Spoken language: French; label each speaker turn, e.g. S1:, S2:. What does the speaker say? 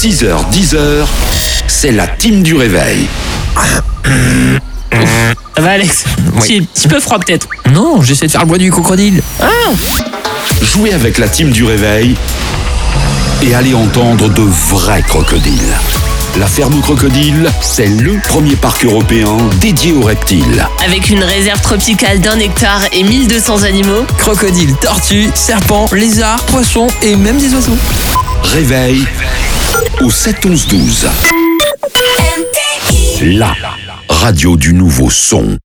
S1: 6h-10h, c'est la team du réveil.
S2: Ça va Alex?
S3: Oui.
S2: Petit peu froid peut-être.
S3: Non, j'essaie de faire le bois du crocodile.
S1: Jouez avec la team du réveil et allez entendre de vrais crocodiles. La ferme aux crocodiles, c'est le premier parc européen dédié aux reptiles.
S2: Avec une réserve tropicale d'1 hectare et 1200 animaux.
S3: Crocodile, tortue, serpent, lézard, poisson et même des oiseaux.
S1: Réveil au 7-11-12. La radio du nouveau son.